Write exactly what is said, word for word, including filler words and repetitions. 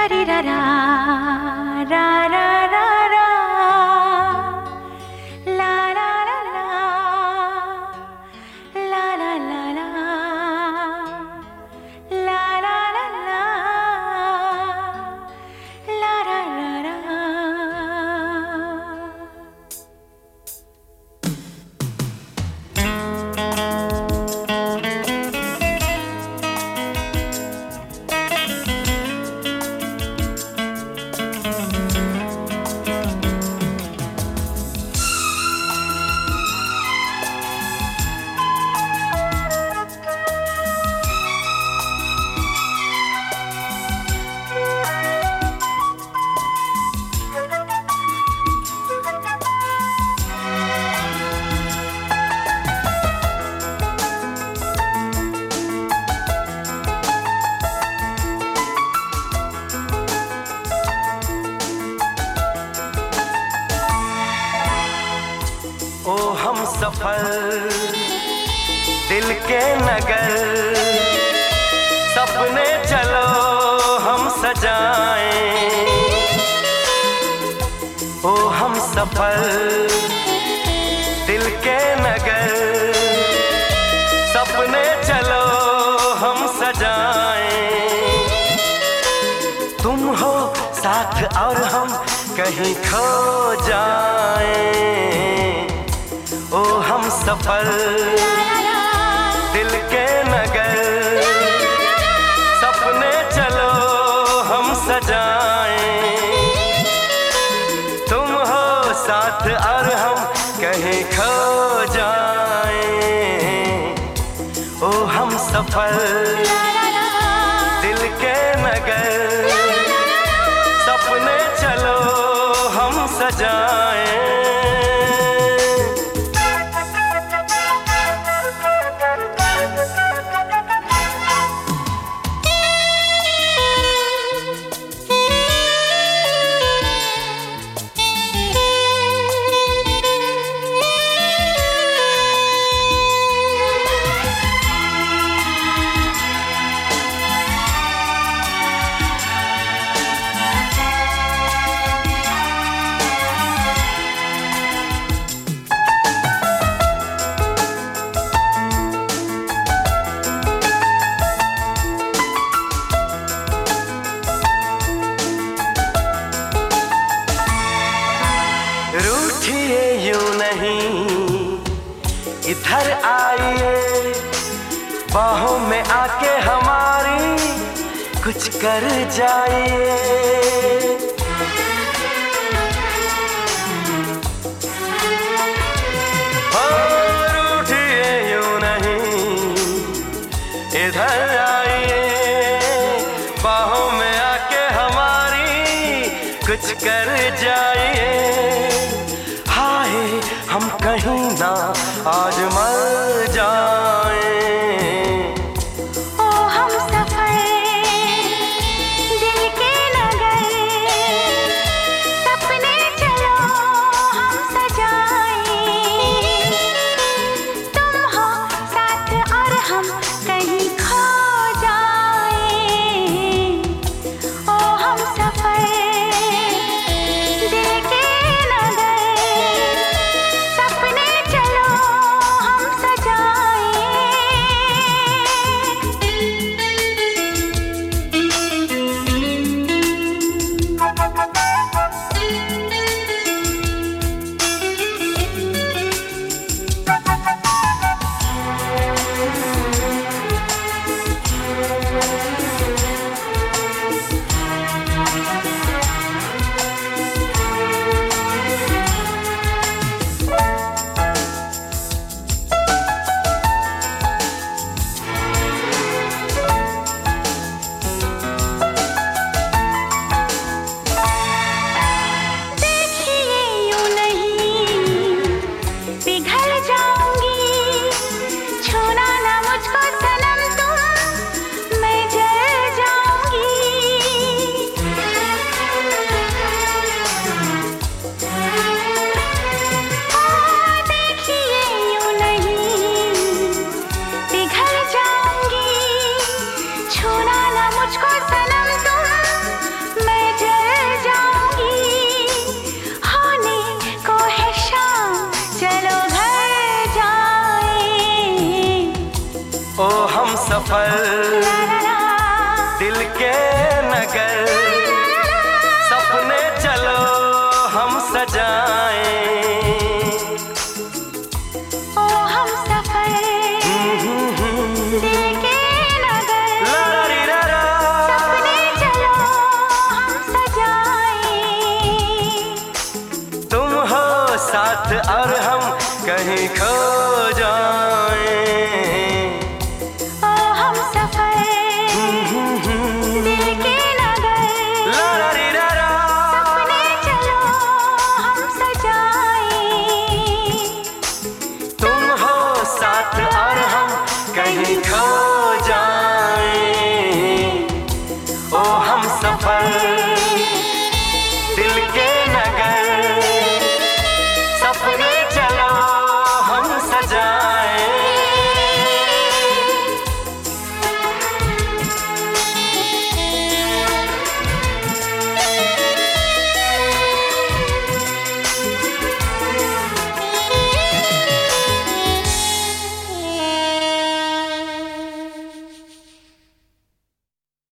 री रा रा रा रा रा रा ला ला ला ला ला ला ला ला ला ला ला ला ला रा रा रा। ओ हम सफर दिल के नगर, सपने चलो हम सजाएं। ओ हम सफर दिल के नगर, सपने चलो हम सजाएं। तुम हो साथ और हम कहीं खो जाएं। ओ हम सफर दिल के नगर, सपने चलो हम सजाएं। तुम हो साथ और हम कहीं खो जाएं। ओ हम सफर दिल के नगर, सपने चलो हम सजाएं। रूठिए यूं नहीं इधर आइए, बाहों में आके हमारी कुछ कर जाइए। हो रूठिए यूं नहीं इधर आइए, बाहों में आके हमारी कुछ कर जाइए।